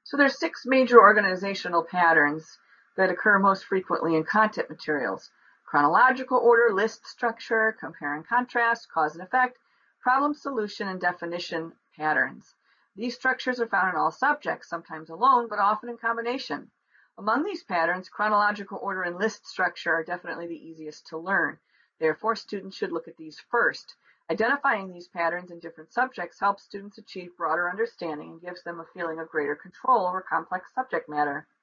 So there's 6 major organizational patterns that occur most frequently in content materials: chronological order, list structure, compare and contrast, cause and effect, problem solution, and definition patterns. These structures are found in all subjects, sometimes alone, but often in combination. Among these patterns, chronological order and list structure are definitely the easiest to learn. Therefore, students should look at these first. Identifying these patterns in different subjects helps students achieve broader understanding and gives them a feeling of greater control over complex subject matter.